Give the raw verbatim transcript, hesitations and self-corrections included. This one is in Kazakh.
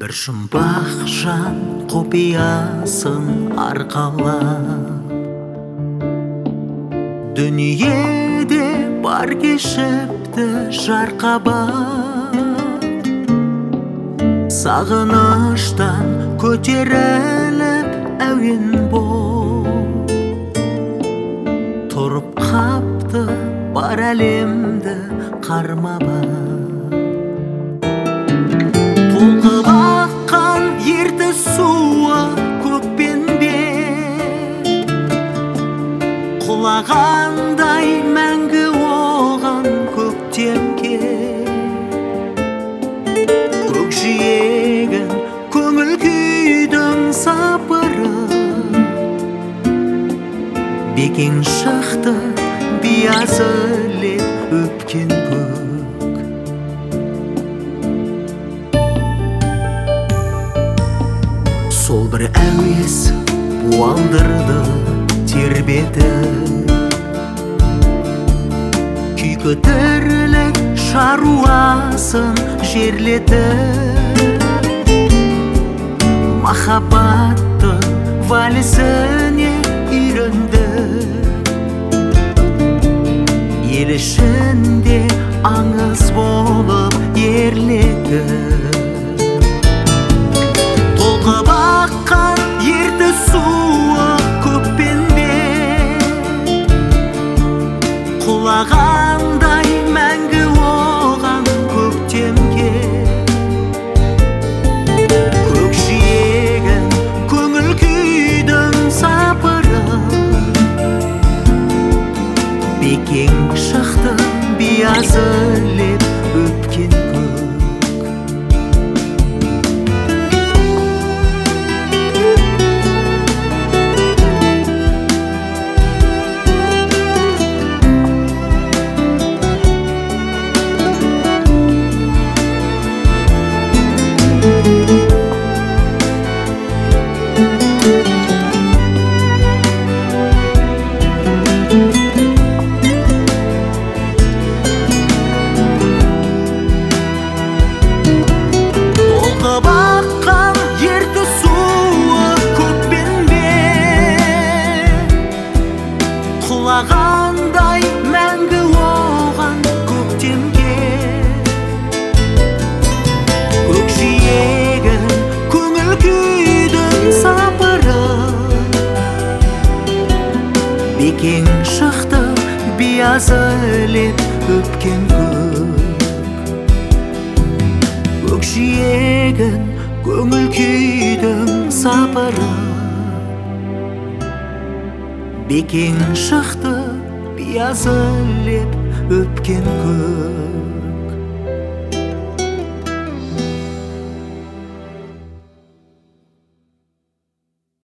бір жұмбақ жан құпиясын арқалап дүниеде бар кешіпті жарқабақ сағыныштан көтеріліп әуен боп тұрып қапты бар әлемді қармап толқып аққан ертіс суы көкпенбе құлағандай мәңгі оған көктемге көкжиегін көңіл күйдің сапыры бекең шықты биязы леп өпкен көк сол бір әуес буалдырды тербетіп күйкі тірлік шаруасын жерлетіп махаббатты вальсіне үйренді ел ішінде аңыз болып ерлетіп толқып аққан ертіс суы көкпенбе құлағандай мәңгі оған көктемге көкжиегін көңіл күйдің сапыры бекең шықты биязы леп өпкен көк құлағандай мәңгі оған көктемге көкжиегін көңіл күйдің сапыры бекең шықты биязы леп өпкен көк көкжиегін көңіл күйдің сапыры бекең шықты биязы леп